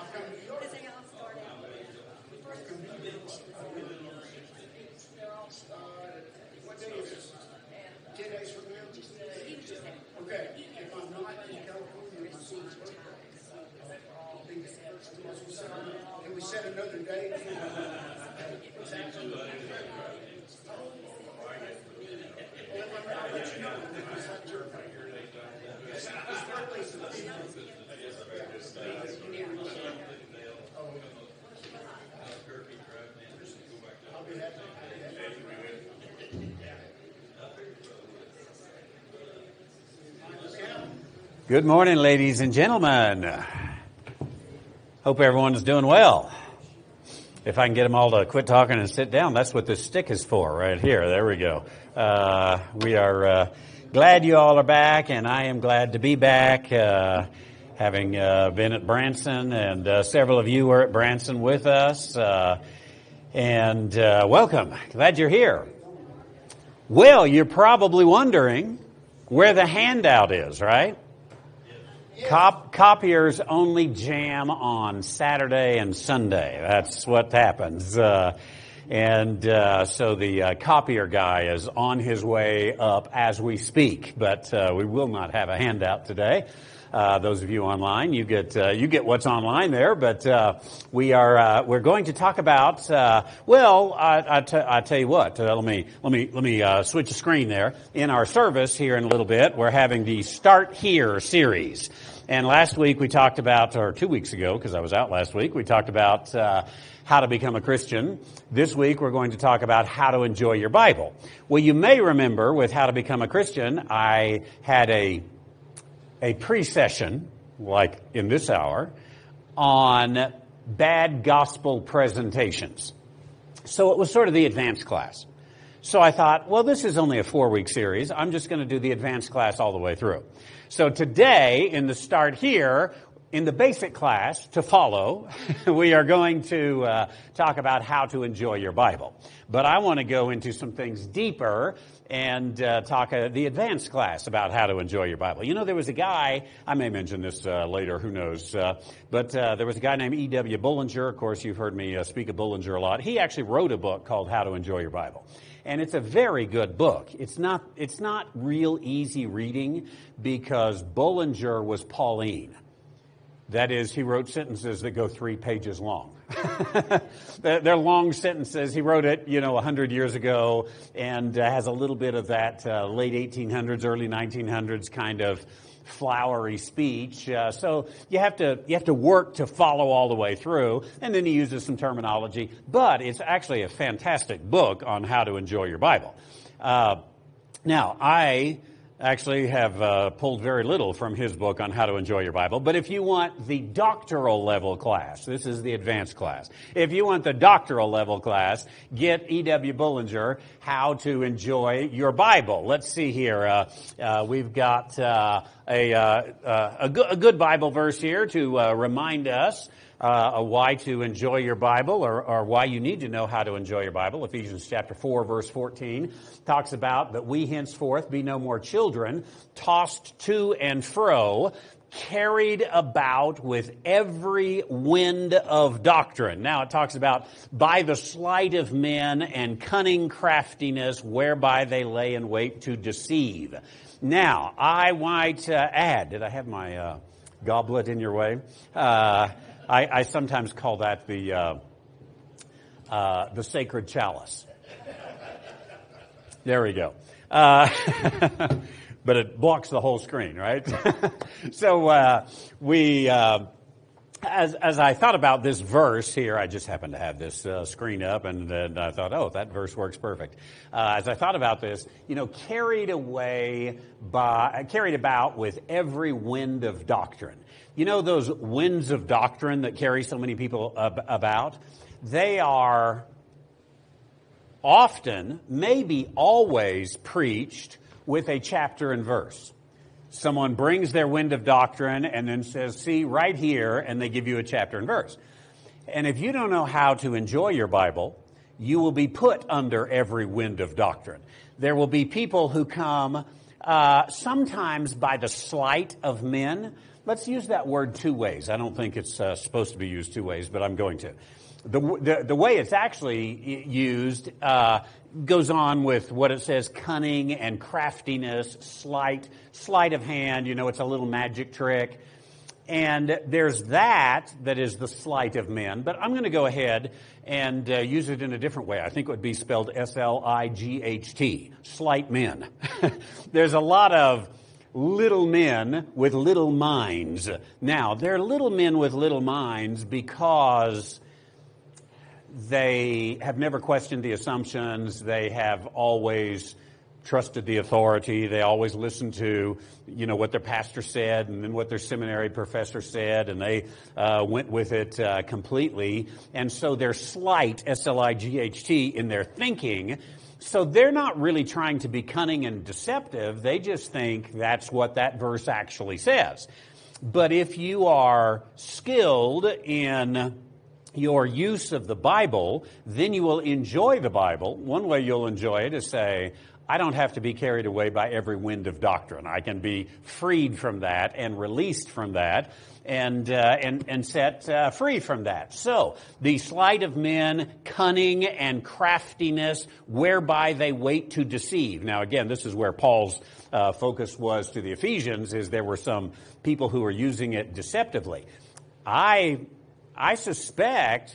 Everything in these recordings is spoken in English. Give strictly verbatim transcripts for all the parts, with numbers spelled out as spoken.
What day is this? Ten days from now? Okay, if I'm not in California, my son's birthday. Can we set another date? Well, if I'm not, I'll let you know. It's like your His birthday's the fifteenth. I'll be happy. Good morning, ladies and gentlemen. Hope everyone's doing well. If I can get them all to quit talking and sit down, that's what this stick is for right here. There we go. Uh, we are uh, glad you all are back, and I am glad to be back, uh, having uh, been at Branson, and uh, several of you were at Branson with us. Uh, and uh, welcome. Glad you're here. Well, you're probably wondering where the handout is, right? Cop, copiers only jam on Saturday and Sunday. That's what happens. Uh, and uh, so the uh, copier guy is on his way up as we speak. But uh, we will not have a handout today. Uh, those of you online, you get uh, you get what's online there. But uh, we are uh, we're going to talk about. Uh, well, I, I, t- I tell you what. Uh, let me let me let me uh, switch the screen there. In our service here in a little bit, we're having the Start Here series. And last week we talked about, or two weeks ago, because I was out last week, we talked about uh, how to become a Christian. This week we're going to talk about how to enjoy your Bible. Well, you may remember with how to become a Christian, I had a a pre-session, like in this hour, on bad gospel presentations. So it was sort of the advanced class. So I thought, well, this is only a four-week series. I'm just going to do the advanced class all the way through. So today, in the Start Here, in the basic class to follow, we are going to uh, talk about how to enjoy your Bible. But I want to go into some things deeper and uh, talk uh, the advanced class about how to enjoy your Bible. You know, there was a guy, I may mention this uh, later, who knows, uh, but uh, there was a guy named E W Bullinger. Of course, you've heard me uh, speak of Bullinger a lot. He actually wrote a book called How to Enjoy Your Bible. And it's a very good book. It's not, it's not real easy reading because Bullinger was Pauline. That is, he wrote sentences that go three pages long. They're long sentences. He wrote it, you know, a hundred years ago and uh, has a little bit of that uh, late eighteen hundreds, early nineteen hundreds kind of flowery speech. Uh, so you have to you have to work to follow all the way through. And then he uses some terminology. But it's actually a fantastic book on how to enjoy your Bible. Uh, now, I actually have uh, pulled very little from his book on how to enjoy your Bible. But if you want the doctoral level class, this is the advanced class. If you want the doctoral level class, get E W Bullinger, How to Enjoy Your Bible. Let's see here. Uh, uh, we've got uh, a, uh, uh, a, go- a good Bible verse here to uh, remind us Uh, why to enjoy your Bible, or, or why you need to know how to enjoy your Bible. Ephesians chapter four, verse fourteen talks about that we henceforth be no more children, tossed to and fro, carried about with every wind of doctrine. Now it talks about by the sleight of men and cunning craftiness whereby they lay in wait to deceive. Now, I might uh, add, did I have my uh, goblet in your way? Uh, I, I sometimes call that the uh, uh, the sacred chalice. There we go. Uh, but it blocks the whole screen, right? so uh, we, uh, as as I thought about this verse here, I just happened to have this uh, screen up, and, and I thought, oh, that verse works perfect. Uh, as I thought about this, you know, carried away by, carried about with every wind of doctrine. You know those winds of doctrine that carry so many people ab- about? They are often, maybe always, preached with a chapter and verse. Someone brings their wind of doctrine and then says, see, right here, and they give you a chapter and verse. And if you don't know how to enjoy your Bible, you will be put under every wind of doctrine. There will be people who come uh, sometimes by the sleight of men. let's use that word two ways. I don't think it's uh, supposed to be used two ways, but I'm going to. The, the, the way it's actually used uh, goes on with what it says, cunning and craftiness, sleight, sleight of hand. You know, it's a little magic trick. And there's that, that is the sleight of men. But I'm going to go ahead and uh, use it in a different way. I think it would be spelled S L I G H T, sleight men. There's a lot of little men with little minds. Now, they're little men with little minds because they have never questioned the assumptions. They have always trusted the authority. They always listened to, you know, what their pastor said and then what their seminary professor said, and they uh, went with it uh, completely. And so they're slight, S L I G H T, in their thinking. So they're not really trying to be cunning and deceptive. They just think that's what that verse actually says. But if you are skilled in your use of the Bible, then you will enjoy the Bible. One way you'll enjoy it is say, I don't have to be carried away by every wind of doctrine. I can be freed from that and released from that and uh, and, and set uh, free from that. So, the sleight of men, cunning and craftiness, whereby they wait to deceive. Now, again, this is where Paul's uh, focus was to the Ephesians, is there were some people who were using it deceptively. I... I suspect,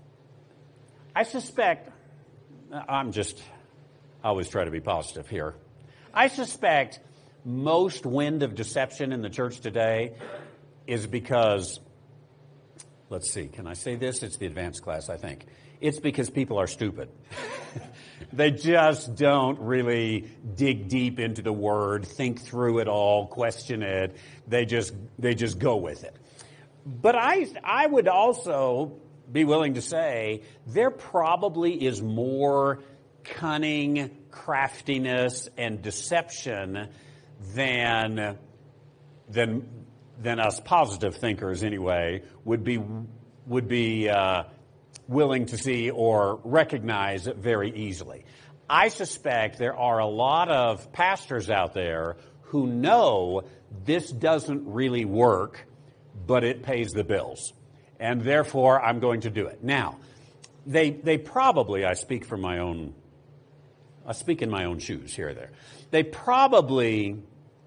I suspect, I'm just, I always try to be positive here. I suspect most wind of deception in the church today is because, let's see, can I say this? It's the advanced class, I think. It's because people are stupid. They just don't really dig deep into the Word, think through it all, question it. They just, they just go with it. But I, I would also be willing to say there probably is more cunning, craftiness, and deception than, than, than us positive thinkers, anyway, would be, would be uh, willing to see or recognize very easily. I suspect there are a lot of pastors out there who know this doesn't really work, but it pays the bills. And therefore, I'm going to do it. Now, they they probably, I speak from my own, I speak in my own shoes here or there. They probably,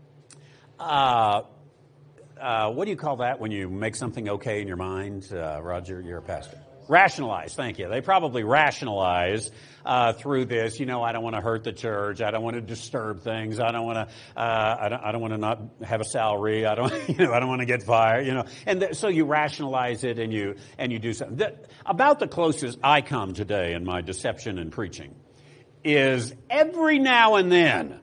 uh, uh, what do you call that when you make something okay in your mind? Uh, Roger, you're a pastor. Rationalize, thank you. They probably rationalize uh, through this. You know, I don't want to hurt the church. I don't want to disturb things. I don't want to. Uh, I don't. I don't want to not have a salary. I don't. You know, I don't want to get fired. You know, and th- so you rationalize it and you and you do something. The, about the closest I come today in my deception and preaching is every now and then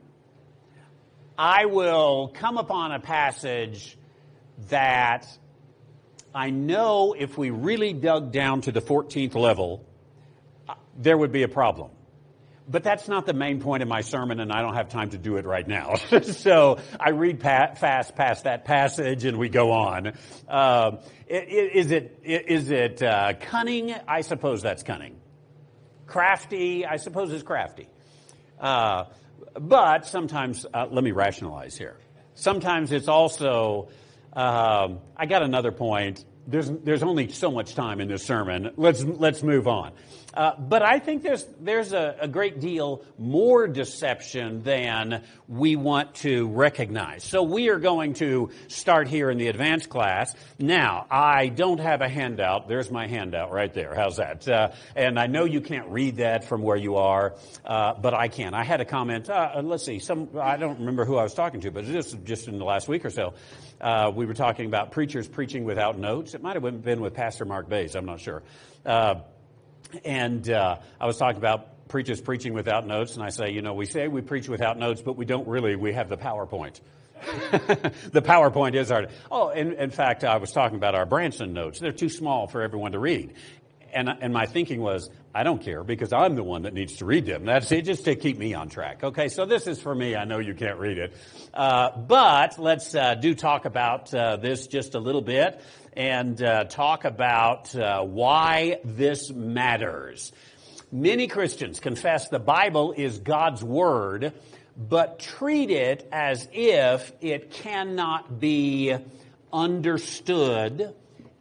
I will come upon a passage that I know if we really dug down to the fourteenth level, uh, there would be a problem. But that's not the main point of my sermon, and I don't have time to do it right now. So I read pa- fast past that passage, and we go on. Uh, is it is it uh, cunning? I suppose that's cunning. Crafty? I suppose it's crafty. Uh, but sometimes, uh, let me rationalize here. Sometimes it's also... Um, I got another point. There's there's only so much time in this sermon. Let's let's move on. Uh, but I think there's there's a, a great deal more deception than we want to recognize. So we are going to start here in the advanced class. Now, I don't have a handout. There's my handout right there. How's that? Uh, and I know you can't read that from where you are, uh, but I can. I had a comment. Uh, let's see. Some I don't remember who I was talking to, but just just in the last week or so. Uh, we were talking about preachers preaching without notes. It might have been with Pastor Mark Bays. I'm not sure. Uh, and uh, I was talking about preachers preaching without notes. And I say, you know, we say we preach without notes, but we don't really. We have the PowerPoint. The PowerPoint is our... Oh, in, in fact, I was talking about our Branson notes. They're too small for everyone to read. And, and my thinking was, I don't care because I'm the one that needs to read them. That's it, just to keep me on track. Okay, so this is for me. I know you can't read it. Uh, but let's uh, do talk about uh, this just a little bit and uh, talk about uh, why this matters. Many Christians confess the Bible is God's Word, but treat it as if it cannot be understood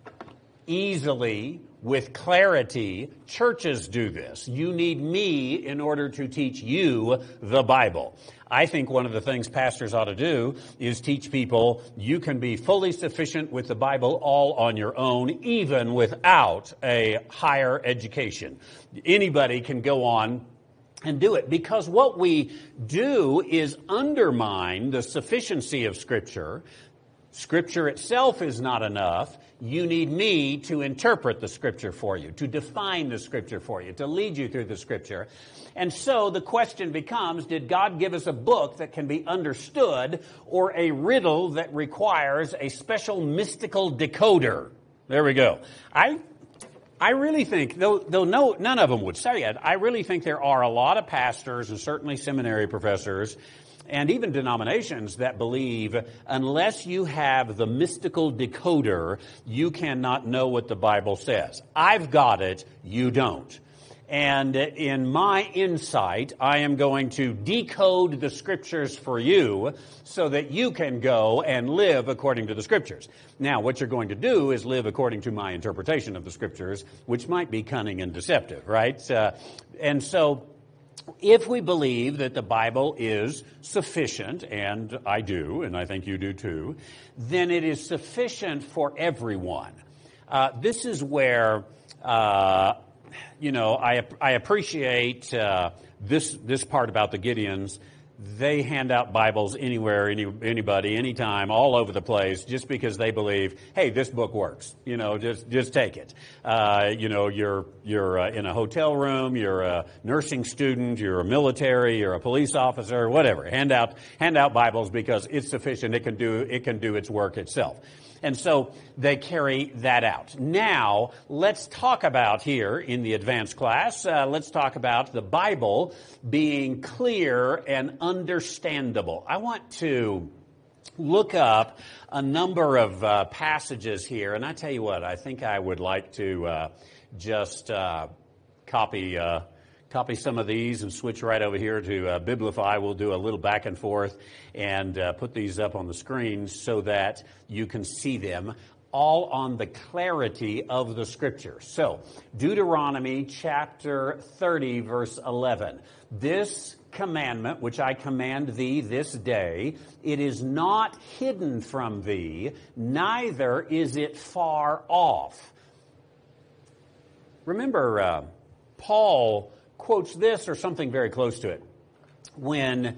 easily, with clarity. Churches do this. You need me in order to teach you the Bible. I think one of the things pastors ought to do is teach people you can be fully sufficient with the Bible all on your own, even without a higher education. Anybody can go on and do it, because what we do is undermine the sufficiency of Scripture. Scripture itself is not enough. You need me to interpret the Scripture for you, to define the Scripture for you, to lead you through the Scripture. And so the question becomes, did God give us a book that can be understood, or a riddle that requires a special mystical decoder? There we go. I I really think, though, though no, none of them would say it, I really think there are a lot of pastors and certainly seminary professors and even denominations that believe unless you have the mystical decoder, you cannot know what the Bible says. I've got it, you don't. And in my insight, I am going to decode the Scriptures for you so that you can go and live according to the Scriptures. Now, what you're going to do is live according to my interpretation of the Scriptures, which might be cunning and deceptive, right? Uh, and so, if we believe that the Bible is sufficient, and I do, and I think you do too, then it is sufficient for everyone. Uh, this is where, uh, you know, I I appreciate uh, this this part about the Gideons. They hand out Bibles anywhere, any, anybody, anytime, all over the place, just because they believe, hey, this book works. You know, just just take it. Uh, you know, you're you're uh, in a hotel room, you're a nursing student, you're a military, you're a police officer, whatever. Hand out hand out Bibles because it's sufficient. It can do it can do its work itself. And so they carry that out. Now, let's talk about here in the advanced class, uh, let's talk about the Bible being clear and understandable. I want to look up a number of uh, passages here, and I tell you what, I think I would like to uh, just uh, copy uh Copy some of these and switch right over here to uh, Biblify. We'll do a little back and forth and uh, put these up on the screen so that you can see them, all on the clarity of the Scripture. So, Deuteronomy chapter thirty, verse eleven. This commandment, which I command thee this day, it is not hidden from thee, neither is it far off. Remember, uh, Paul quotes this or something very close to it when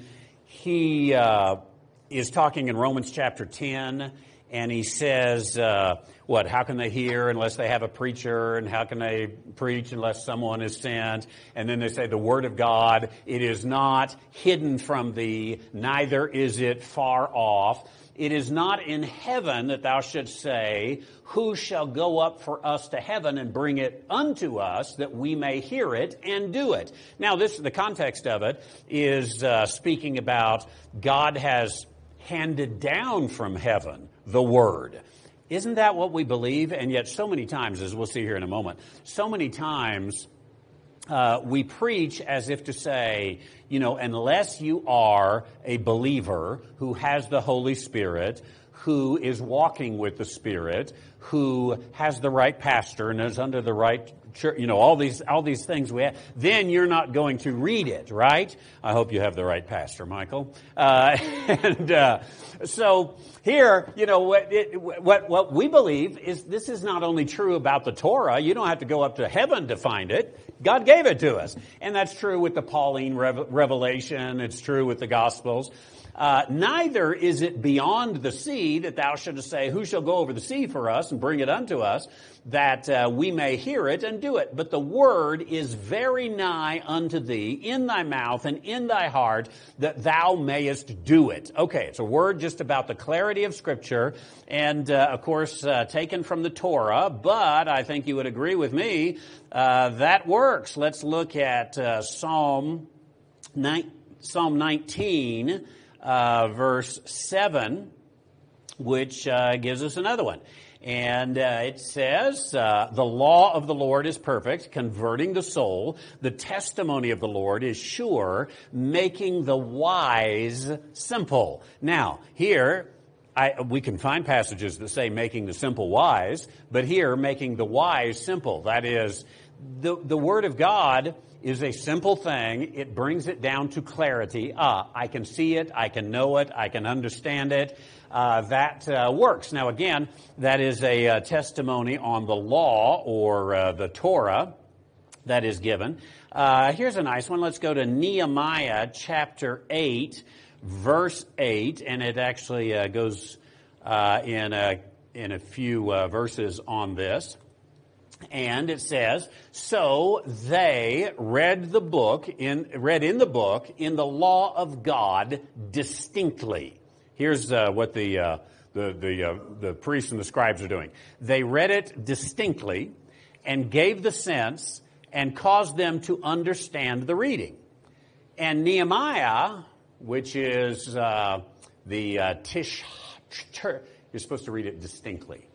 he uh, is talking in Romans chapter ten, and he says, uh, what, how can they hear unless they have a preacher, and how can they preach unless someone is sent? And then they say the word of God, it is not hidden from thee, neither is it far off. It is not in heaven that thou shouldst say, who shall go up for us to heaven and bring it unto us that we may hear it and do it. Now, this the context of it is uh, speaking about God has handed down from heaven the word. Isn't that what we believe? And yet so many times, as we'll see here in a moment, so many times Uh, we preach as if to say, you know, unless you are a believer who has the Holy Spirit, who is walking with the Spirit, who has the right pastor and is under the right church, you know, all these all these things we have, then you're not going to read it, right? I hope you have the right pastor, Michael. Uh, and uh, so here, you know, what, it, what what we believe is this is not only true about the Torah. You don't have to go up to heaven to find it. God gave it to us. And that's true with the Pauline rev- revelation. It's true with the Gospels. Uh, neither is it beyond the sea that thou shouldest say, who shall go over the sea for us and bring it unto us, that uh, we may hear it and do it. But the word is very nigh unto thee, in thy mouth and in thy heart, that thou mayest do it. Okay, it's a word just about the clarity of Scripture, and uh, of course uh, taken from the Torah, but I think you would agree with me, uh, that works. Let's look at uh, Psalm, ni- Psalm nineteen, Uh, verse seven, which uh, gives us another one. And uh, it says, uh, the law of the Lord is perfect, converting the soul. The testimony of the Lord is sure, making the wise simple. Now, here, I, we can find passages that say making the simple wise, but here making the wise simple. That is, the, the Word of God is a simple thing. It brings it down to clarity. Ah, I can see it, I can know it, I can understand it. Uh, that uh, works. Now again, that is a uh, testimony on the law or uh, the Torah that is given. Uh, here's a nice one. Let's go to Nehemiah chapter eight, verse eight, and it actually uh, goes uh, in a, in a few uh, verses on this. And it says, so they read the book in read in the book in the law of God distinctly. Here's uh, what the uh, the the, uh, the priests and the scribes are doing. They read it distinctly and gave the sense and caused them to understand the reading. And Nehemiah, which is uh, the uh, Tish, you're supposed to read it distinctly.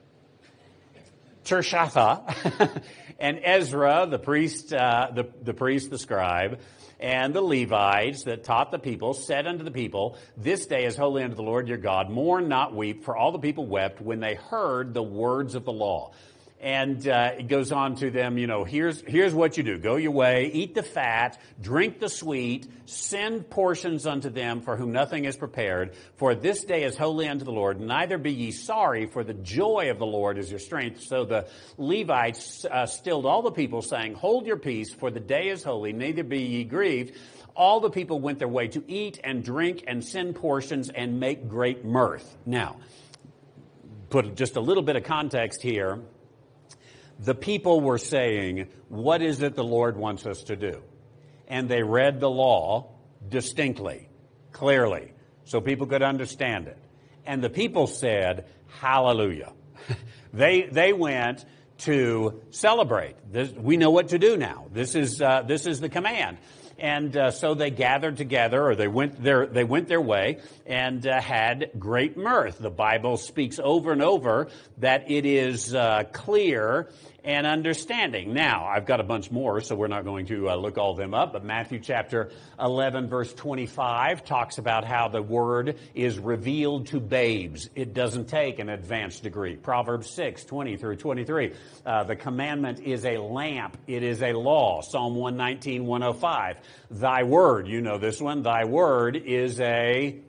Tirshatha, and Ezra, the priest, uh, the, the priest, the scribe, and the Levites that taught the people, said unto the people, this day is holy unto the Lord your God. Mourn not, weep, for all the people wept when they heard the words of the law. And uh, it goes on to them, you know, here's here's what you do. Go your way, eat the fat, drink the sweet, send portions unto them for whom nothing is prepared. For this day is holy unto the Lord. Neither be ye sorry, for the joy of the Lord is your strength. So the Levites uh, stilled all the people, saying, hold your peace, for the day is holy, neither be ye grieved. All the people went their way to eat and drink and send portions and make great mirth. Now, put just a little bit of context here. The people were saying, what is it the Lord wants us to do? And they read the law distinctly, clearly, so people could understand it. And the people said, hallelujah. they they went to celebrate. This, we know what to do now. This is uh, this is the command. And uh, so they gathered together, or they went their they went their way, and uh, had great mirth. The Bible speaks over and over that it is uh, clear and understanding. Now, I've got a bunch more, so we're not going to uh, look all of them up. But Matthew chapter eleven, verse twenty-five talks about how the word is revealed to babes. It doesn't take an advanced degree. Proverbs six, twenty through twenty-three. Uh, the commandment is a lamp. It is a law. Psalm one nineteen, one oh five. Thy word, you know this one, thy word is a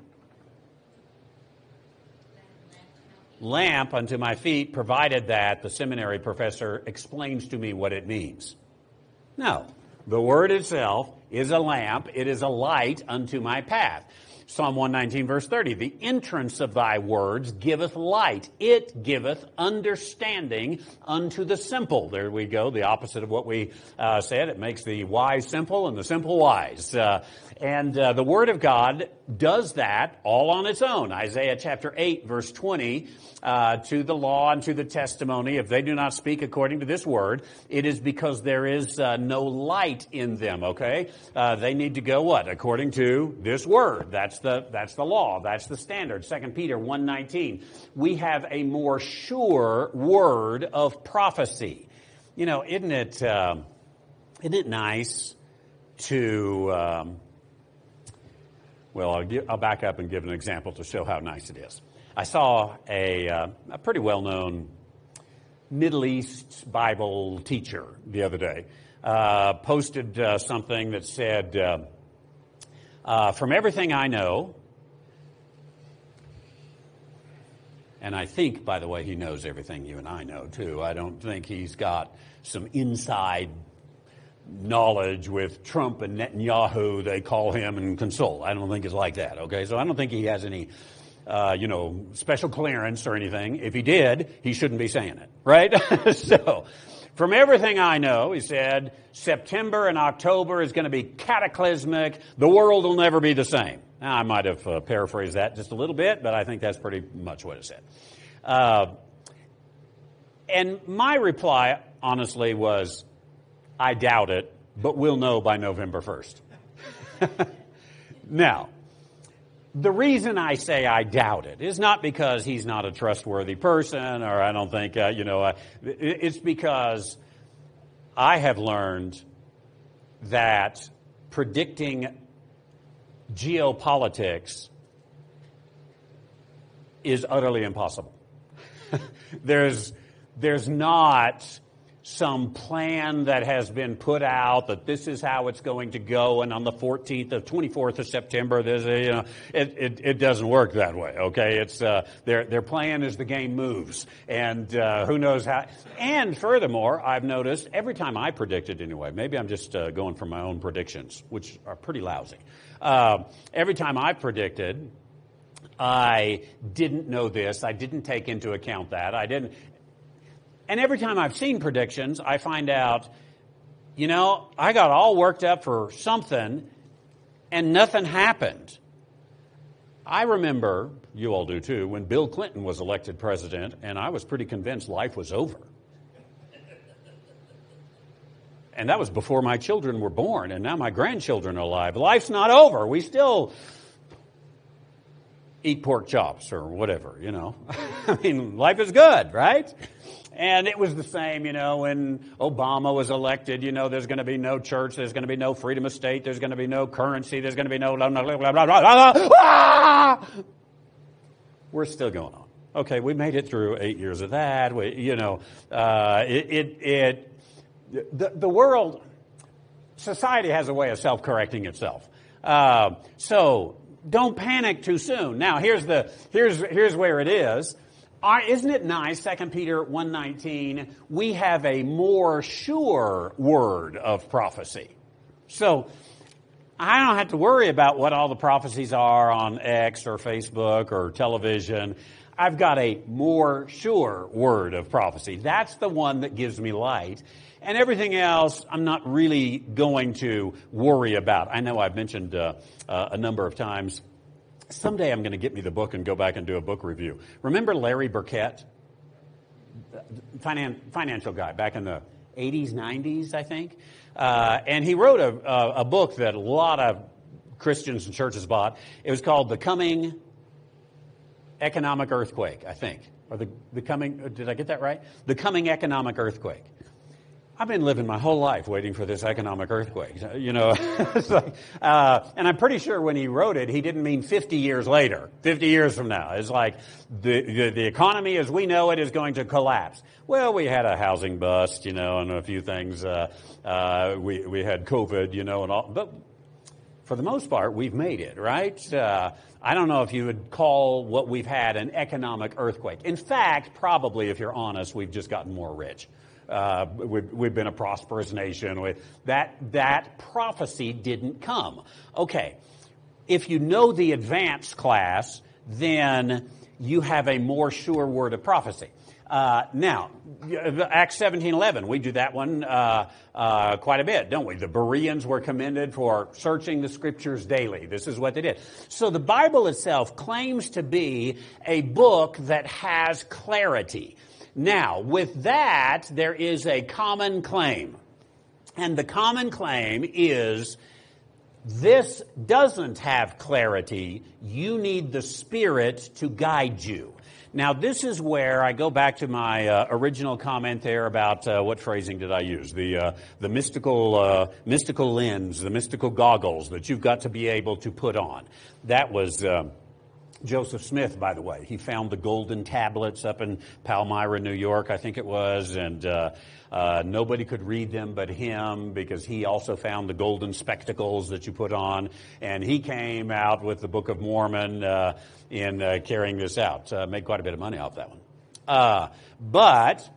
lamp unto my feet, provided that the seminary professor explains to me what it means. No, the word itself is a lamp. It is a light unto my path. Psalm one nineteen, verse thirty, the entrance of thy words giveth light. It giveth understanding unto the simple. There we go, the opposite of what we uh, said. It makes the wise simple and the simple wise. Uh, and uh, the Word of God does that all on its own. Isaiah chapter eight, verse twenty, uh, to the law and to the testimony, if they do not speak according to this word, it is because there is uh, no light in them, okay? Uh, they need to go what? According to this word. That's the, that's the law. That's the standard. Second Peter one nineteen. We have a more sure word of prophecy. You know, isn't it, uh, isn't it nice to, um, well, I'll, give, I'll back up and give an example to show how nice it is. I saw a, uh, a pretty well-known Middle East Bible teacher the other day, uh, posted uh, something that said, uh, uh, from everything I know, and I think, by the way, he knows everything you and I know, too. I don't think he's got some inside knowledge with Trump and Netanyahu, they call him and consult. I don't think it's like that, okay? So I don't think he has any, uh, you know, special clearance or anything. If he did, he shouldn't be saying it, right? So, from everything I know, he said, September and October is going to be cataclysmic. The world will never be the same. Now, I might have uh, paraphrased that just a little bit, but I think that's pretty much what it said. Uh, and my reply, honestly, was, I doubt it, but we'll know by November first. Now, the reason I say I doubt it is not because he's not a trustworthy person, or I don't think, uh, you know, uh, it's because I have learned that predicting geopolitics is utterly impossible. there's, there's not some plan that has been put out that this is how it's going to go, and on the fourteenth of twenty-fourth of September, there's a, you know, it, it, it doesn't work that way. Okay, it's uh, their their plan is the game moves, and uh, who knows how. And furthermore, I've noticed every time I predicted anyway, maybe I'm just uh, going from my own predictions, which are pretty lousy. Uh, every time I predicted, I didn't know this, I didn't take into account that, I didn't. And every time I've seen predictions, I find out, you know, I got all worked up for something and nothing happened. I remember, you all do too, when Bill Clinton was elected president, and I was pretty convinced life was over. And that was before my children were born, and now my grandchildren are alive. Life's not over. We still eat pork chops or whatever, you know. I mean, life is good, right? And it was the same, you know, when Obama was elected, you know, there's going to be no church, there's going to be no freedom of state, there's going to be no currency, there's going to be no blah, blah, blah, blah, blah, blah, blah. Ah! We're still going on. Okay, we made it through eight years of that. We, you know, uh, it, it, it the, the world, society has a way of self-correcting itself. Uh, so don't panic too soon. Now, here's the, here's, here's where it is. Are, isn't it nice, Second Peter one nineteen, we have a more sure word of prophecy. So I don't have to worry about what all the prophecies are on X or Facebook or television. I've got a more sure word of prophecy. That's the one that gives me light. And everything else, I'm not really going to worry about. I know I've mentioned uh, uh, a number of times, someday I'm going to get me the book and go back and do a book review. Remember Larry Burkett? Finan- financial guy back in the eighties, nineties, I think. Uh, and he wrote a, a, a book that a lot of Christians and churches bought. It was called The Coming Economic Earthquake, I think. Or the, the coming, did I get that right? The Coming Economic Earthquake. I've been living my whole life waiting for this economic earthquake, you know. It's like, uh, and I'm pretty sure when he wrote it, he didn't mean fifty years later, fifty years from now. It's like the, the, the economy as we know it is going to collapse. Well, we had a housing bust, you know, and a few things. Uh, uh, we, we had COVID, you know, and all. But for the most part, we've made it, right? Uh, I don't know if you would call what we've had an economic earthquake. In fact, probably, if you're honest, we've just gotten more rich. Uh, we've, we've been a prosperous nation. We, that, that prophecy didn't come. Okay. If you know the advanced class, then you have a more sure word of prophecy. Uh, now, Acts seventeen eleven, we do that one uh, uh, quite a bit, don't we? The Bereans were commended for searching the Scriptures daily. This is what they did. So the Bible itself claims to be a book that has clarity. Now, with that, there is a common claim. And the common claim is, this doesn't have clarity. You need the Spirit to guide you. Now, this is where I go back to my uh, original comment there about uh, what phrasing did I use? The uh, the mystical uh, mystical lens, the mystical goggles that you've got to be able to put on. That was Uh, Joseph Smith, by the way. He found the golden tablets up in Palmyra, New York, I think it was, and uh, uh, nobody could read them but him, because he also found the golden spectacles that you put on, and he came out with the Book of Mormon uh, in uh, carrying this out. Uh, made quite a bit of money off that one. Uh, but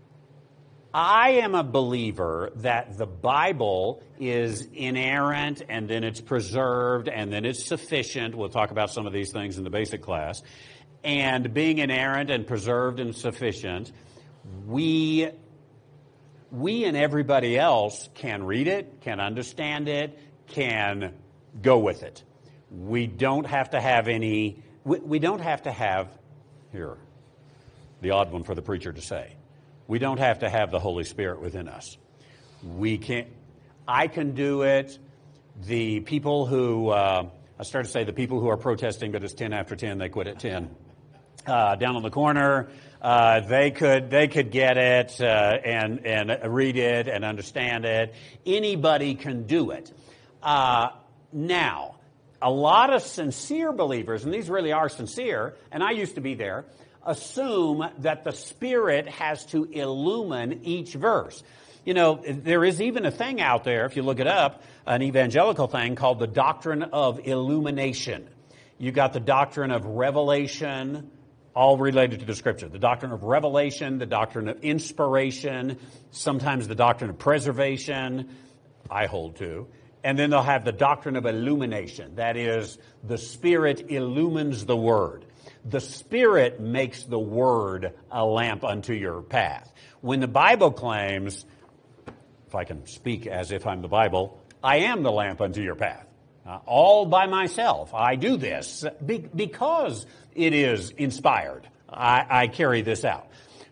I am a believer that the Bible is inerrant, and then it's preserved, and then it's sufficient. We'll talk about some of these things in the basic class. And being inerrant and preserved and sufficient, we, we and everybody else can read it, can understand it, can go with it. We don't have to have any, we, we don't have to have, here, the odd one for the preacher to say. We don't have to have the Holy Spirit within us. We can't. I can do it. The people who, uh, I started to say the people who are protesting, but it's ten after ten, they quit at ten. Uh, down on the corner, uh, they could they could get it uh, and and read it and understand it. Anybody can do it. Uh, now, a lot of sincere believers, and these really are sincere, and I used to be there, assume that the Spirit has to illumine each verse. You know, there is even a thing out there, if you look it up, an evangelical thing called the doctrine of illumination. You got the doctrine of revelation, all related to the Scripture. The doctrine of revelation, the doctrine of inspiration, sometimes the doctrine of preservation, I hold to. And then they'll have the doctrine of illumination. That is, the Spirit illumines the Word. The Spirit makes the Word a lamp unto your path. When the Bible claims, if I can speak as if I'm the Bible, I am the lamp unto your path. Uh, all by myself. I do this be- because it is inspired. I, I carry this out.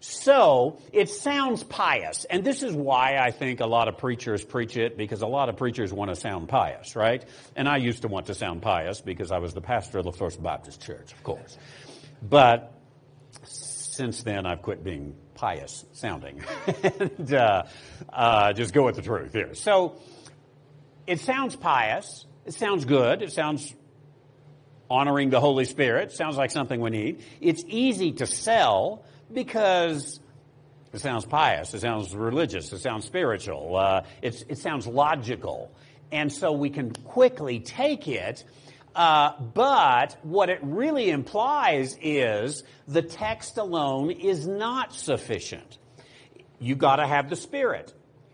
So it sounds pious. And this is why I think a lot of preachers preach it, because a lot of preachers want to sound pious, right? And I used to want to sound pious because I was the pastor of the First Baptist Church, of course. But since then, I've quit being pious sounding. and uh, uh, just go with the truth here. So it sounds pious. It sounds good. It sounds honoring the Holy Spirit. It sounds like something we need. It's easy to sell because it sounds pious. It sounds religious. It sounds spiritual. Uh, it's, it sounds logical. And so we can quickly take it. Uh, but what it really implies is the text alone is not sufficient. You got to have the Spirit.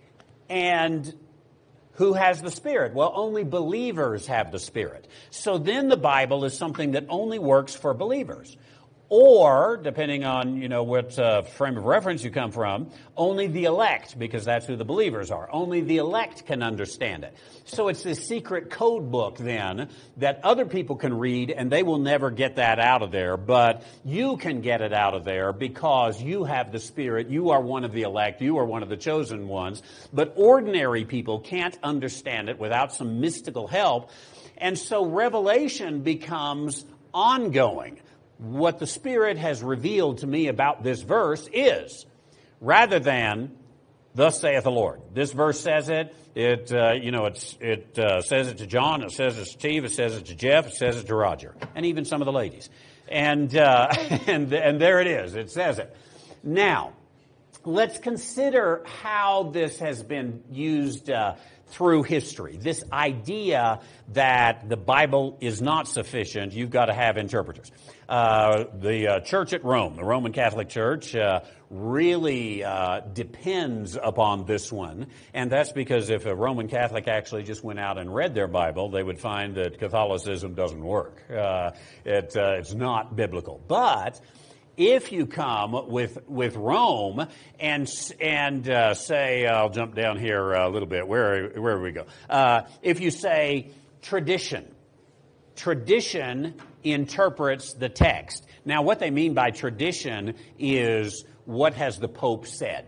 And who has the Spirit? Well, only believers have the Spirit. So then the Bible is something that only works for believers. Or, depending on, you know, what uh, frame of reference you come from, only the elect, because that's who the believers are. Only the elect can understand it. So it's this secret code book, then, that other people can read, and they will never get that out of there. But you can get it out of there because you have the Spirit. You are one of the elect. You are one of the chosen ones. But ordinary people can't understand it without some mystical help. And so Revelation becomes ongoing. What the Spirit has revealed to me about this verse is, rather than, thus saith the Lord. This verse says it. It, uh, you know, it's, it uh, says it to John. It says it to Steve. It says it to Jeff. It says it to Roger, and even some of the ladies. And uh, and and there it is. It says it. Now, let's consider how this has been used uh, through history. This idea that the Bible is not sufficient, you've got to have interpreters. Uh, the uh, church at Rome, the Roman Catholic Church, uh, really uh, depends upon this one. And that's because if a Roman Catholic actually just went out and read their Bible, they would find that Catholicism doesn't work. Uh, it, uh, it's not biblical. But if you come with with Rome and and uh, say, I'll jump down here a little bit. Where where we go? Uh, if you say tradition, tradition interprets the text. Now, what they mean by tradition is what has the Pope said?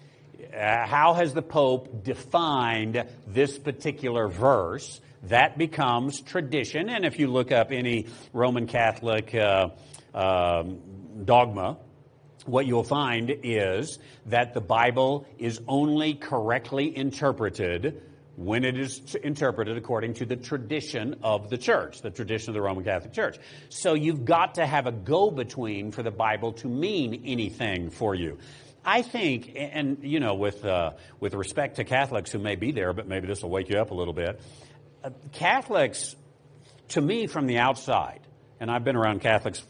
Uh, how has the Pope defined this particular verse? That becomes tradition. And if you look up any Roman Catholic uh, um, dogma, what you'll find is that the Bible is only correctly interpreted when it is interpreted according to the tradition of the church, the tradition of the Roman Catholic Church. So you've got to have a go-between for the Bible to mean anything for you. I think, and you know, with uh, with respect to Catholics who may be there, but maybe this will wake you up a little bit, uh, Catholics, to me from the outside, and I've been around Catholics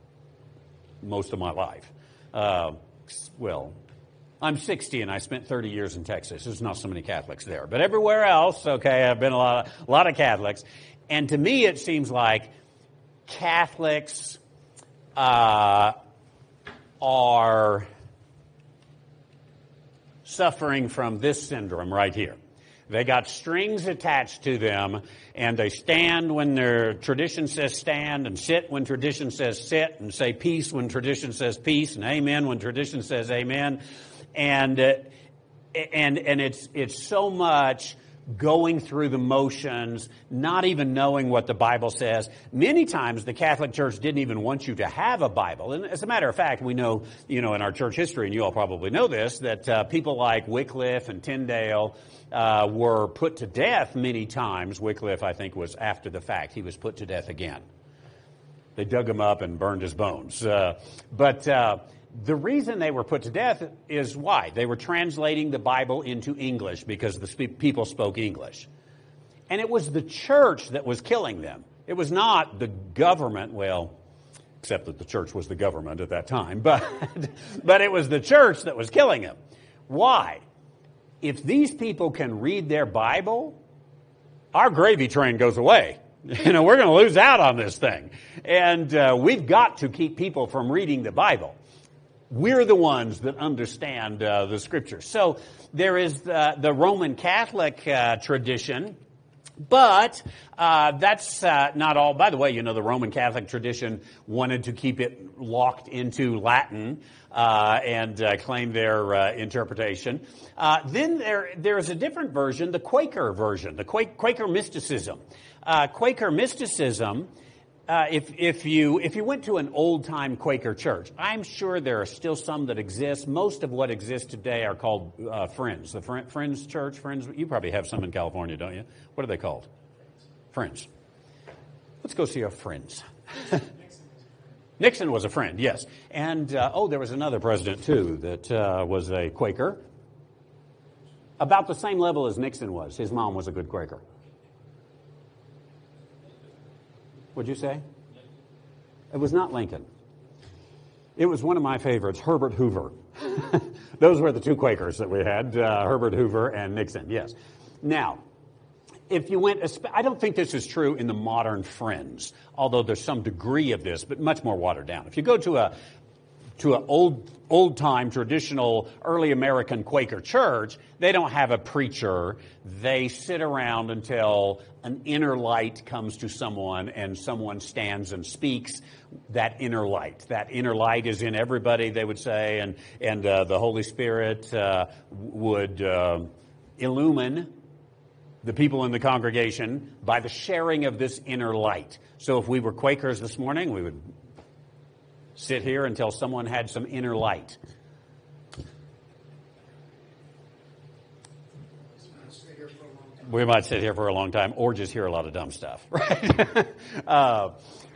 most of my life, uh, well, I'm sixty and I spent thirty years in Texas. There's not so many Catholics there. But everywhere else, okay, I've been a lot, a lot of Catholics. And to me it seems like Catholics uh, are suffering from this syndrome right here. They got strings attached to them, and they stand when their tradition says stand, and sit when tradition says sit, and say peace when tradition says peace, and amen when tradition says amen. And uh, and and it's it's so much going through the motions, not even knowing what the Bible says. Many times the Catholic Church didn't even want you to have a Bible. And as a matter of fact, we know, you know, in our church history, and you all probably know this, that uh, people like Wycliffe and Tyndale uh, were put to death many times. Wycliffe, I think, was after the fact. He was put to death again. They dug him up and burned his bones. Uh, but uh, the reason they were put to death is why? They were translating the Bible into English because the spe- people spoke English. And it was the church that was killing them. It was not the government, well, except that the church was the government at that time, but, but it was the church that was killing them. Why? If these people can read their Bible, our gravy train goes away. You know, we're going to lose out on this thing. And uh, we've got to keep people from reading the Bible. We're the ones that understand uh, the Scriptures. So there is the, the Roman Catholic uh, tradition, but uh, that's uh, not all. By the way, you know, the Roman Catholic tradition wanted to keep it locked into Latin uh, and uh, claim their uh, interpretation. Uh, then there there is a different version, the Quaker version, the Quaker mysticism. Uh, Quaker mysticism. Uh, if if you if you went to an old-time Quaker church, I'm sure there are still some that exist. Most of what exists today are called uh, Friends. The Fr- Friends Church, Friends. You probably have some in California, don't you? What are they called? Friends. Let's go see our Friends. Nixon was a friend, yes. And, uh, oh, there was another president, too, that uh, was a Quaker. About the same level as Nixon was. His mom was a good Quaker. What'd you say? It was not Lincoln. It was one of my favorites, Herbert Hoover. Those were the two Quakers that we had, uh, Herbert Hoover and Nixon, yes. Now, if you went, I don't think this is true in the modern Friends, although there's some degree of this, but much more watered down. If you go to a to an old, old-time, traditional, early American Quaker church, they don't have a preacher. They sit around until an inner light comes to someone and someone stands and speaks that inner light. That inner light is in everybody, they would say, and, and uh, the Holy Spirit uh, would uh, illumine the people in the congregation by the sharing of this inner light. So if we were Quakers this morning, we would sit here until someone had some inner light. We might sit here for a long time or just hear a lot of dumb stuff, right? uh,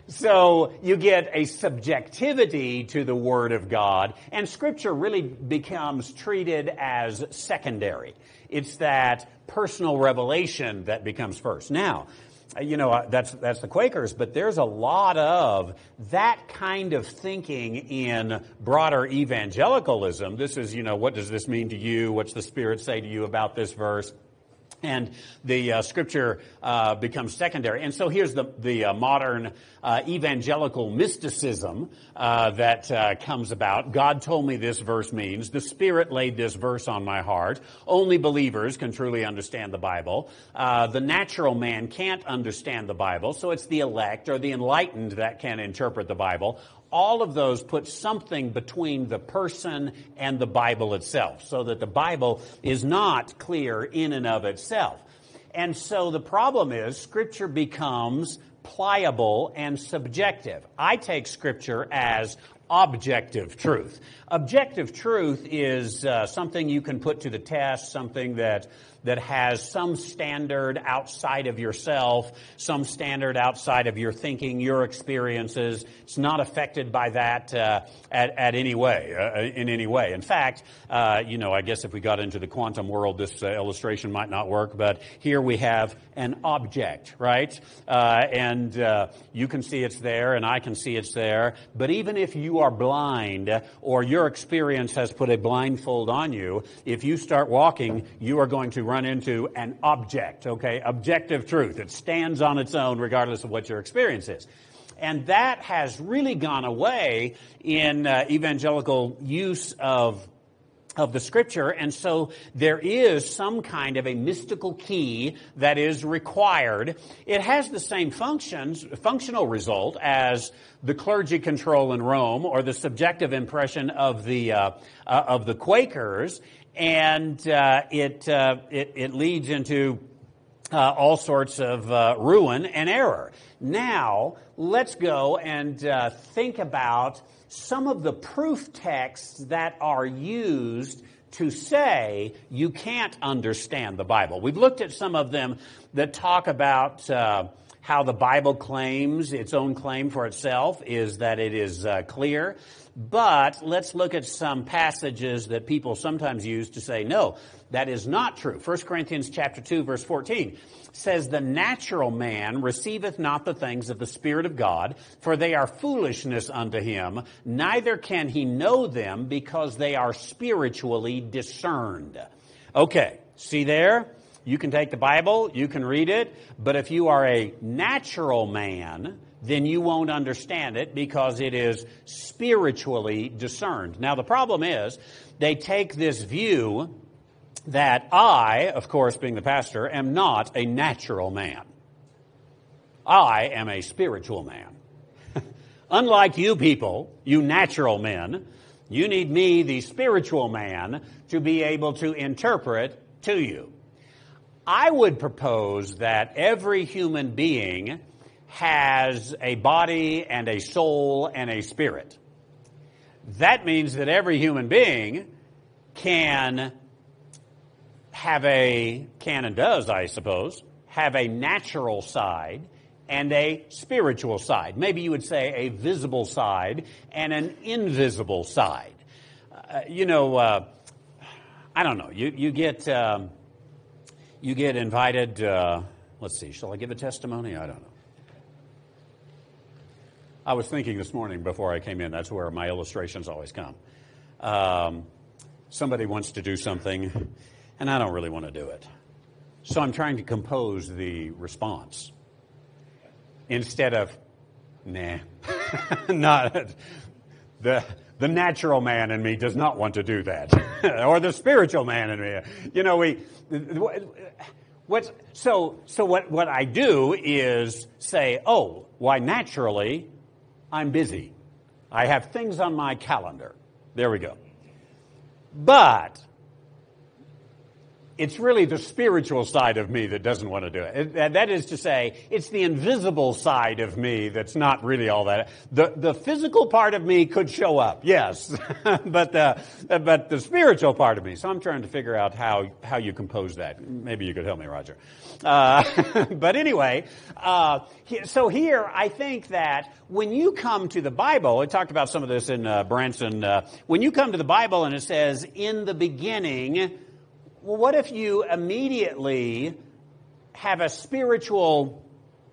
so you get a subjectivity to the Word of God, and Scripture really becomes treated as secondary. It's that personal revelation that becomes first. Now, you know, that's that's the Quakers, but there's a lot of that kind of thinking in broader evangelicalism. This is, you know, what does this mean to you? What's the Spirit say to you about this verse? And the uh, Scripture uh, becomes secondary. And so here's the the uh, modern uh, evangelical mysticism uh, that uh, comes about. God told me this verse means. The Spirit laid this verse on my heart. Only believers can truly understand the Bible. Uh, the natural man can't understand the Bible, so it's the elect or the enlightened that can interpret the Bible. All of those put something between the person and the Bible itself, so that the Bible is not clear in and of itself. And so the problem is Scripture becomes pliable and subjective. I take Scripture as objective truth. Objective truth is uh, something you can put to the test, something that that has some standard outside of yourself, some standard outside of your thinking, your experiences. It's not affected by that uh, at, at any way, uh, in any way. In fact, uh, you know, I guess if we got into the quantum world, this uh, illustration might not work, but here we have an object, right? Uh, and uh, you can see it's there, and I can see it's there. But even if you are blind, or your experience has put a blindfold on you, if you start walking, you are going to run into an object, okay? Objective truth. It stands on its own regardless of what your experience is. And that has really gone away in uh, evangelical use of of the Scripture, and so there is some kind of a mystical key that is required. It has the same functions, functional result as the clergy control in Rome or the subjective impression of the uh, uh, of the Quakers, and uh, it, uh, it it leads into uh, all sorts of uh, ruin and error. Now, let's go and uh, think about some of the proof texts that are used to say you can't understand the Bible. We've looked at some of them that talk about uh, how the Bible claims, its own claim for itself is that it is uh, clear. But let's look at some passages that people sometimes use to say, no, that is not true. First Corinthians chapter two, verse fourteen says, the natural man receiveth not the things of the Spirit of God, for they are foolishness unto him, neither can he know them, because they are spiritually discerned. Okay, see there? You can take the Bible, you can read it, but if you are a natural man, then you won't understand it because it is spiritually discerned. Now, the problem is they take this view that I, of course, being the pastor, am not a natural man. I am a spiritual man. Unlike you people, you natural men, you need me, the spiritual man, to be able to interpret to you. I would propose that every human being has a body and a soul and a spirit. That means that every human being can have a, can and does, I suppose, have a natural side and a spiritual side. Maybe you would say a visible side and an invisible side. Uh, you know, uh, I don't know, you, you get, um, you get invited, uh, let's see, shall I give a testimony? I don't know. I was thinking this morning before I came in, that's where my illustrations always come. Um, somebody wants to do something, and I don't really want to do it. So I'm trying to compose the response. Instead of, nah, not, the, the natural man in me does not want to do that. Or the spiritual man in me. You know, we, what's, so, so what, what I do is say, oh, why naturally, I'm busy. I have things on my calendar. There we go. But it's really the spiritual side of me that doesn't want to do it. it. That is to say, it's the invisible side of me that's not really all that. The the physical part of me could show up, yes, but the but the spiritual part of me. So I'm trying to figure out how how you compose that. Maybe you could help me, Roger. Uh, but anyway, uh, so here I think that when you come to the Bible, I talked about some of this in uh, Branson. Uh, when you come to the Bible and it says, "In the beginning." Well, what if you immediately have a spiritual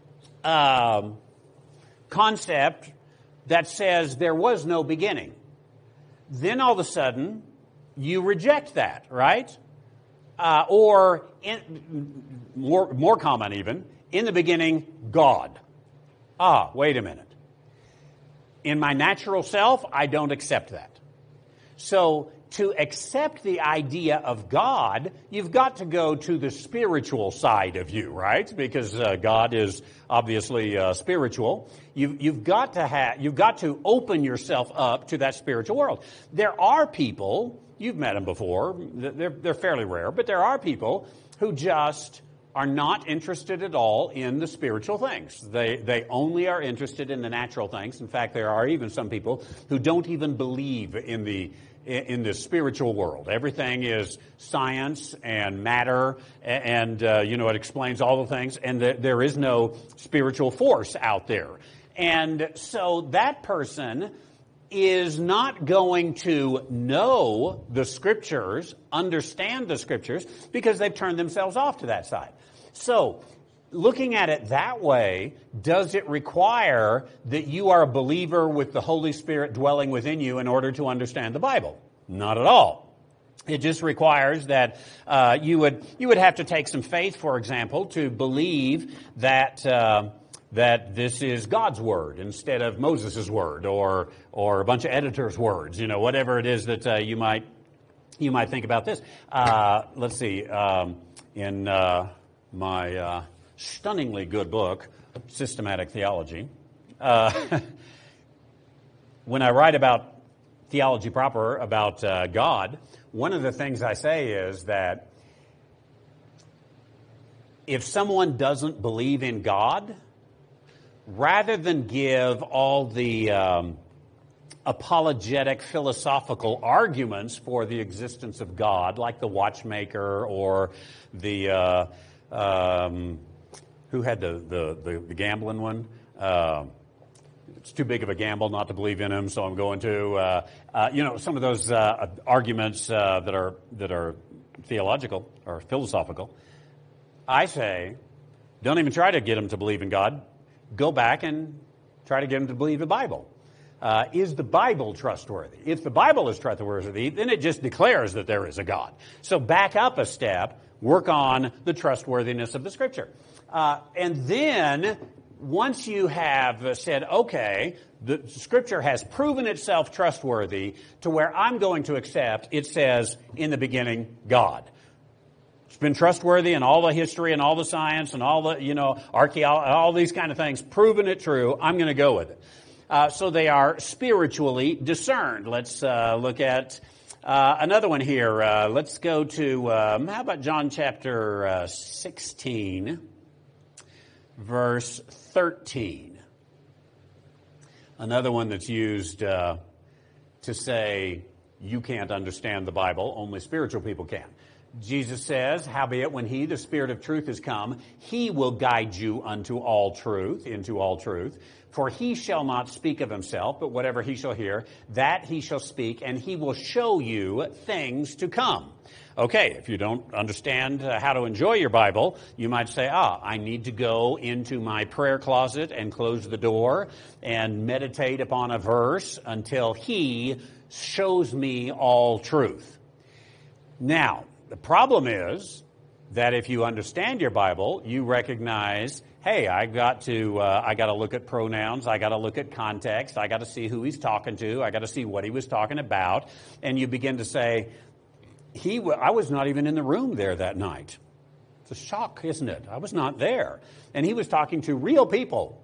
um, concept that says there was no beginning? Then all of a sudden, you reject that, right? Uh, or, in, more, more common even, in the beginning, God. Ah, wait a minute. In my natural self, I don't accept that. So, to accept the idea of God, you've got to go to the spiritual side of you, right? Because uh, God is obviously uh, spiritual. You've, you've got to have, you've got to open yourself up to that spiritual world. There are people, you've met them before, they're, they're fairly rare, but there are people who just are not interested at all in the spiritual things. They, they only are interested in the natural things. In fact, there are even some people who don't even believe in the in the spiritual world. Everything is science and matter, and, uh, you know, it explains all the things, and th- there is no spiritual force out there. And so that person is not going to know the Scriptures, understand the Scriptures, because they've turned themselves off to that side. So, looking at it that way, does it require that you are a believer with the Holy Spirit dwelling within you in order to understand the Bible? Not at all. It just requires that uh, you would you would have to take some faith, for example, to believe that uh, that this is God's word instead of Moses' word or or a bunch of editors' words. You know, whatever it is that uh, you might you might think about this. Uh, let's see. Um, in uh, my uh, stunningly good book, Systematic Theology, uh, when I write about theology proper, about uh, God, one of the things I say is that if someone doesn't believe in God, rather than give all the um, apologetic philosophical arguments for the existence of God, like the watchmaker or the uh, um, who had the the, the, the gambling one. Uh, it's too big of a gamble not to believe in him, so I'm going to. Uh, uh, you know, some of those uh, arguments uh, that are that are theological or philosophical. I say, don't even try to get them to believe in God. Go back and try to get them to believe the Bible. Uh, is the Bible trustworthy? If the Bible is trustworthy, then it just declares that there is a God. So back up a step, work on the trustworthiness of the Scripture. Uh, and then, once you have said, okay, the Scripture has proven itself trustworthy to where I'm going to accept, it says, in the beginning, God. It's been trustworthy in all the history and all the science and all the, you know, archaeology, all these kind of things, proven it true. I'm going to go with it. Uh, so they are spiritually discerned. Let's uh, look at uh, another one here. Uh, let's go to, um, how about John chapter uh, sixteen, verse thirteen. Another one that's used uh, to say you can't understand the Bible, only spiritual people can. Jesus says, howbeit when he, the Spirit of truth, is come, he will guide you unto all truth, into all truth. For he shall not speak of himself, but whatever he shall hear, that he shall speak, and he will show you things to come. Okay, if you don't understand uh, how to enjoy your Bible, you might say, ah, I need to go into my prayer closet and close the door and meditate upon a verse until he shows me all truth. Now, the problem is that if you understand your Bible, you recognize, hey, I got to uh, I got to look at pronouns, I got to look at context, I got to see who he's talking to, I got to see what he was talking about, and you begin to say, he w- I was not even in the room there that night. It's a shock, isn't it? I was not there, and he was talking to real people,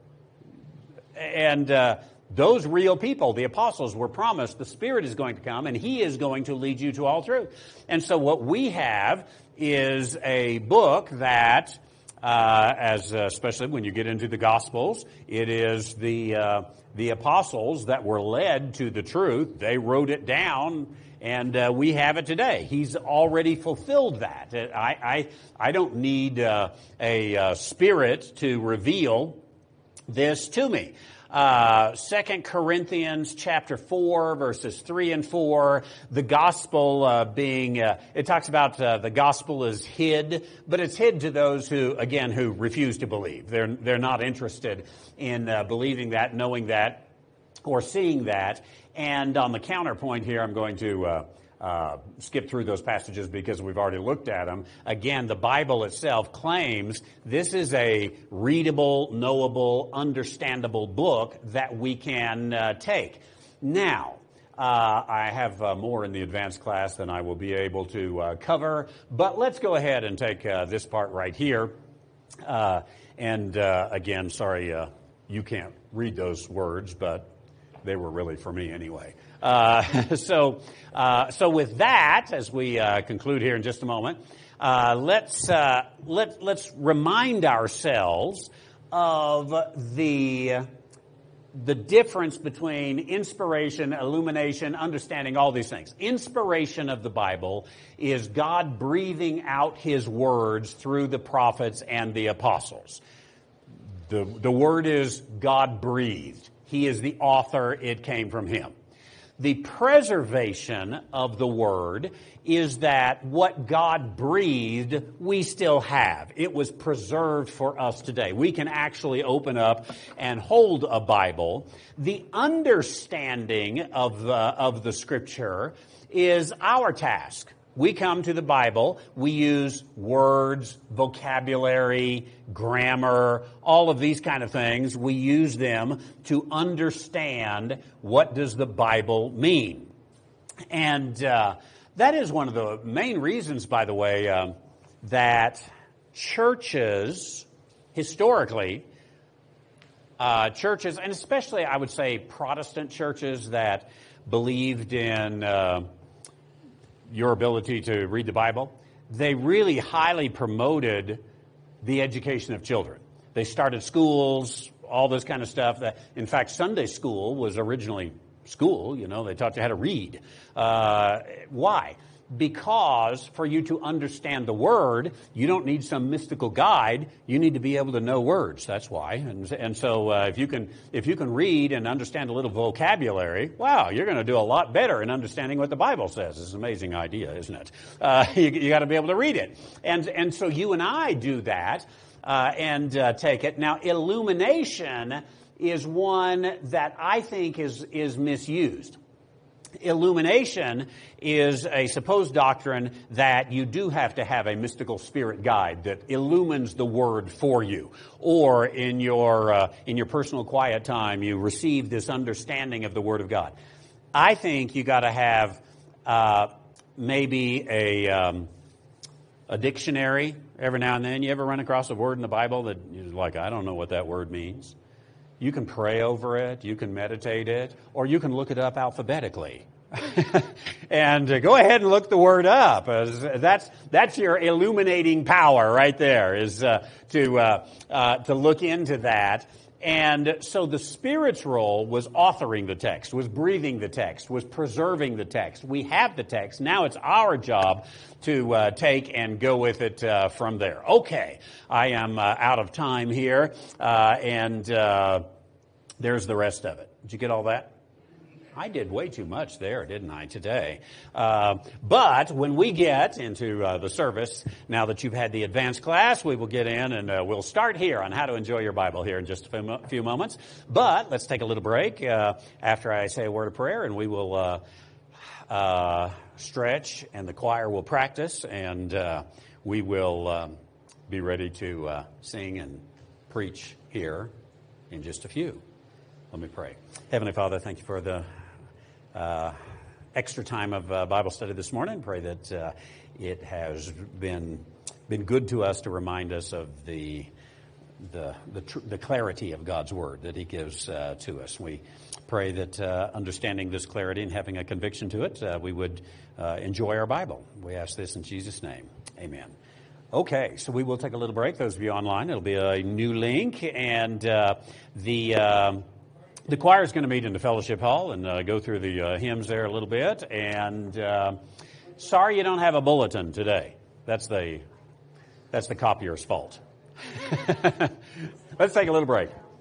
and uh, those real people, the apostles, were promised the Spirit is going to come and he is going to lead you to all truth. And so what we have is a book that, uh, as uh, especially when you get into the Gospels, it is the uh, the apostles that were led to the truth. They wrote it down, and uh, we have it today. He's already fulfilled that. I I, I don't need uh, a uh, spirit to reveal this to me. Uh, Second Corinthians chapter four, verses three and four, the gospel uh, being, uh, it talks about uh, the gospel is hid, but it's hid to those who, again, who refuse to believe. They're, they're not interested in uh, believing that, knowing that, or seeing that. And on the counterpoint here, I'm going to uh, uh, skip through those passages because we've already looked at them. Again, the Bible itself claims this is a readable, knowable, understandable book that we can uh, take. Now, uh, I have uh, more in the advanced class than I will be able to uh, cover, but let's go ahead and take uh, this part right here. Uh, and uh, again, sorry, uh, you can't read those words, but they were really for me anyway. Uh, so, uh, so with that, as we uh, conclude here in just a moment, uh, let's uh, let let's remind ourselves of the the difference between inspiration, illumination, understanding, all these things. Inspiration of the Bible is God breathing out His words through the prophets and the apostles. The the word is God breathed. He is the author. It came from Him. The preservation of the Word is that what God breathed, we still have. It was preserved for us today. We can actually open up and hold a Bible. The understanding of the, of the Scripture is our task. We come to the Bible, we use words, vocabulary, grammar, all of these kind of things. We use them to understand what does the Bible mean. And uh, that is one of the main reasons, by the way, um, that churches, historically, uh, churches, and especially I would say Protestant churches that believed in Uh, your ability to read the Bible, they really highly promoted the education of children. They started schools, all this kind of stuff. That, in fact, Sunday school was originally school. You know, they taught you how to read. Uh, why? Because for you to understand the Word, you don't need some mystical guide. You need to be able to know words. That's why. And, and so uh, if you can if you can read and understand a little vocabulary, wow, you're going to do a lot better in understanding what the Bible says. It's an amazing idea, isn't it? Uh, you you got to be able to read it. And, and so you and I do that uh, and uh, take it. Now, illumination is one that I think is is misused. Illumination is a supposed doctrine that you do have to have a mystical spirit guide that illumines the Word for you, or in your uh, in your personal quiet time you receive this understanding of the Word of God. I think you got to have uh, maybe a um, a dictionary every now and then. You ever run across a word in the Bible that you're like, I don't know what that word means? You can pray over it, you can meditate it, or you can look it up alphabetically. and uh, go ahead and look the word up. Uh, that's that's your illuminating power right there, is uh, to uh, uh, to look into that. And so the Spirit's role was authoring the text, was breathing the text, was preserving the text. We have the text. Now it's our job to uh, take and go with it uh, from there. Okay, I am uh, out of time here, uh, and uh, there's the rest of it. Did you get all that? I did way too much there, didn't I, today? Uh, but when we get into uh, the service, now that you've had the advanced class, we will get in and uh, we'll start here on how to enjoy your Bible here in just a few, mo- few moments. But let's take a little break uh, after I say a word of prayer, and we will uh, uh, stretch, and the choir will practice, and uh, we will um, be ready to uh, sing and preach here in just a few. Let me pray. Heavenly Father, thank you for the Uh, extra time of uh, Bible study this morning. Pray that uh, it has been been good to us to remind us of the the the, tr- the clarity of God's Word that He gives uh, to us. We pray that uh, understanding this clarity and having a conviction to it, uh, we would uh, enjoy our Bible. We ask this in Jesus' name. Amen. Okay, so we will take a little break. Those of you online, it'll be a new link, and uh, the. Um, The choir is going to meet in the fellowship hall and uh, go through the uh, hymns there a little bit. And uh, sorry you don't have a bulletin today. That's the that's the copier's fault. Let's take a little break.